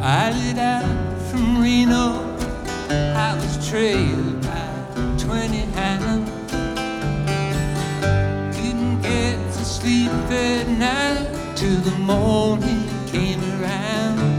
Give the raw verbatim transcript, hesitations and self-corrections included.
I lit out from Reno. I was trailed by twenty hands. Didn't get to sleep at night till the morning came around.